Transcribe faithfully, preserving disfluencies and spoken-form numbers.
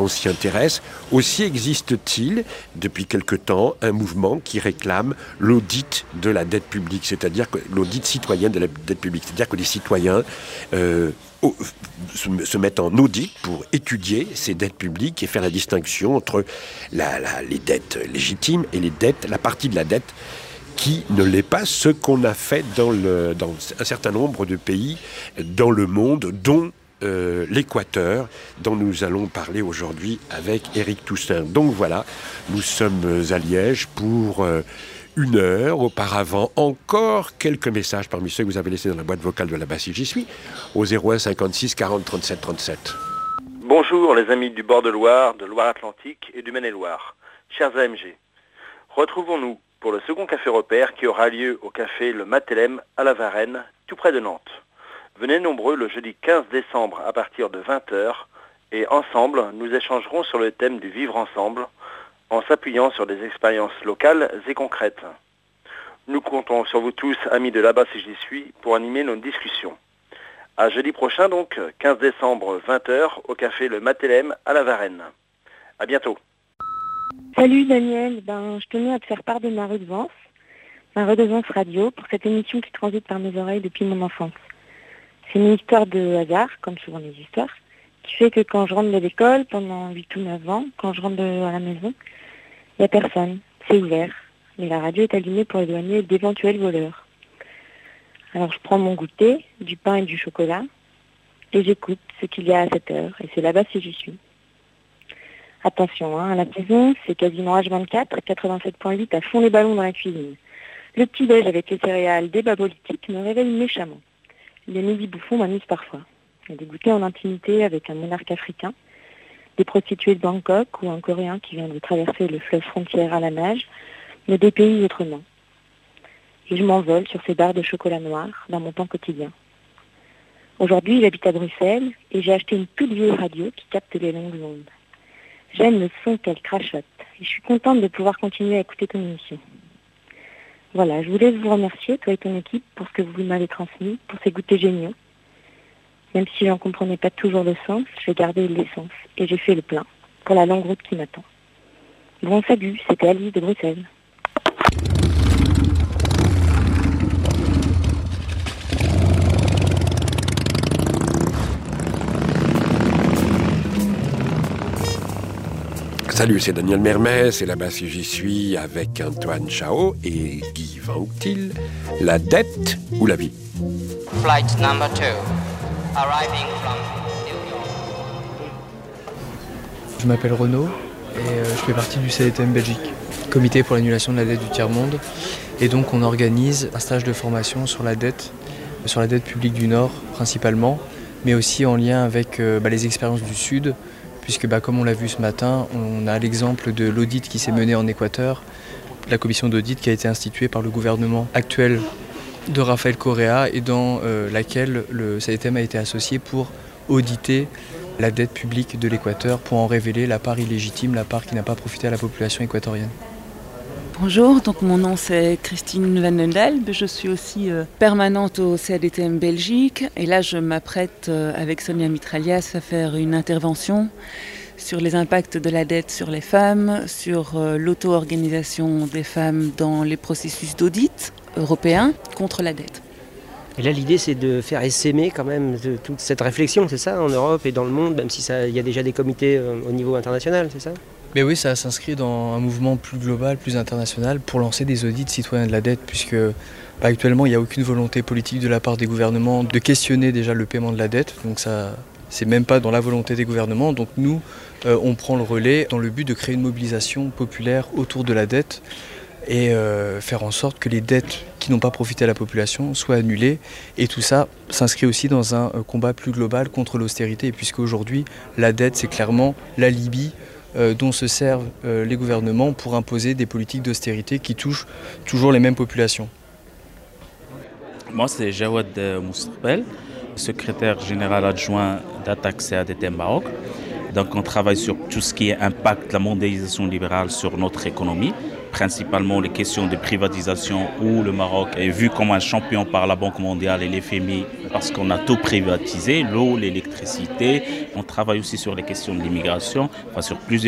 qu'on s'y intéresse. Aussi existe-t-il, depuis quelque temps, un mouvement qui réclame l'audit de la dette publique, c'est-à-dire que l'audit citoyen de la dette publique, c'est-à-dire que les citoyens euh, au, se, se mettent en audit pour étudier ces dettes publiques et faire la distinction entre la, la, les dettes légitimes et les dettes, la partie de la dette qui ne l'est pas, ce qu'on a fait dans, le, dans un certain nombre de pays dans le monde, dont euh, l'Équateur, dont nous allons parler aujourd'hui avec Éric Toussaint. Donc voilà, nous sommes à Liège pour euh, une heure. Auparavant, encore quelques messages parmi ceux que vous avez laissés dans la boîte vocale de là-bas si j'y suis, au zéro un cinquante-six quarante trente-sept trente-sept. Bonjour les amis du bord de Loire, de Loire-Atlantique et du Maine-et-Loire. Chers A M G, retrouvons-nous pour le second café repère qui aura lieu au café Le Matélème à la Varenne, tout près de Nantes. Venez nombreux le jeudi quinze décembre à partir de vingt heures et ensemble, nous échangerons sur le thème du vivre ensemble en s'appuyant sur des expériences locales et concrètes. Nous comptons sur vous tous, amis de là-bas si j'y suis, pour animer nos discussions. À jeudi prochain donc, quinze décembre, vingt heures, au café Le Matélème à la Varenne. À bientôt. Salut Daniel, ben, je tenais à te faire part de ma redevance, ma redevance radio pour cette émission qui transite par mes oreilles depuis mon enfance. C'est une histoire de hasard, comme souvent les histoires, qui fait que quand je rentre de l'école, pendant huit ou neuf ans, quand je rentre de, à la maison, il n'y a personne, c'est ouvert, mais la radio est allumée pour éloigner d'éventuels voleurs. Alors je prends mon goûter, du pain et du chocolat, et j'écoute ce qu'il y a à cette heure, et c'est là-bas si j'y suis. Attention, hein, à la maison, c'est quasiment H vingt-quatre, quatre-vingt-sept virgule huit à fond les ballons dans la cuisine. Le petit-déj avec les céréales, débat politique me réveille méchamment. Les midi bouffons m'amusent parfois. Il y a des goûters en intimité avec un monarque africain, des prostituées de Bangkok ou un Coréen qui vient de traverser le fleuve frontière à la nage, mais des pays autrement. Et je m'envole sur ces barres de chocolat noir dans mon temps quotidien. Aujourd'hui, j'habite à Bruxelles et j'ai acheté une toute vieille radio qui capte les longues ondes. J'aime le son qu'elle crachote et je suis contente de pouvoir continuer à écouter ton émission. Voilà, je voulais vous remercier, toi et ton équipe, pour ce que vous m'avez transmis, pour ces goûters géniaux. Même si j'en comprenais pas toujours le sens, j'ai gardé l'essence et j'ai fait le plein pour la longue route qui m'attend. Bon, salut, c'était Alice de Bruxelles. Salut, c'est Daniel Mermès, et là-bas si j'y suis avec Antoine Chao et Guy Van Til. La dette ou la vie? Flight number two, arriving from New York. Je m'appelle Renaud et euh, je fais partie du C D T M Belgique, Comité pour l'annulation de la dette du tiers-monde. Et donc on organise un stage de formation sur la dette, sur la dette publique du Nord principalement, mais aussi en lien avec euh, bah, les expériences du Sud, puisque bah, comme on l'a vu ce matin, on a l'exemple de l'audit qui s'est mené en Équateur, la commission d'audit qui a été instituée par le gouvernement actuel de Rafael Correa et dans euh, laquelle le C D T M a été associé pour auditer la dette publique de l'Équateur, pour en révéler la part illégitime, la part qui n'a pas profité à la population équatorienne. Bonjour, donc mon nom c'est Christine Van den Delbe, je suis aussi euh, permanente au C D T M Belgique et là je m'apprête euh, avec Sonia Mitralias à faire une intervention sur les impacts de la dette sur les femmes, sur euh, l'auto-organisation des femmes dans les processus d'audit européens contre la dette. Et là l'idée c'est de faire essaimer quand même de, toute cette réflexion, c'est ça, en Europe et dans le monde, même si il y a déjà des comités euh, au niveau international, c'est ça ? Mais oui, ça s'inscrit dans un mouvement plus global, plus international, pour lancer des audits citoyens de la dette, puisque bah, actuellement, il n'y a aucune volonté politique de la part des gouvernements de questionner déjà le paiement de la dette. Donc ça, c'est même pas dans la volonté des gouvernements. Donc nous, euh, on prend le relais dans le but de créer une mobilisation populaire autour de la dette et euh, faire en sorte que les dettes qui n'ont pas profité à la population soient annulées. Et tout ça s'inscrit aussi dans un euh, combat plus global contre l'austérité, puisque aujourd'hui, la dette, c'est clairement l'alibi Euh, dont se servent euh, les gouvernements pour imposer des politiques d'austérité qui touchent toujours les mêmes populations. Moi, c'est Jawad Moustaqbel, secrétaire général adjoint d'Attaque C A D T M Maroc. Donc, on travaille sur tout ce qui impacte la mondialisation libérale sur notre économie, principalement les questions de privatisation où le Maroc est vu comme un champion par la Banque mondiale et l'F M I parce qu'on a tout privatisé, l'eau, l'électricité, l'électricité. On travaille aussi sur les questions de l'immigration, enfin sur plusieurs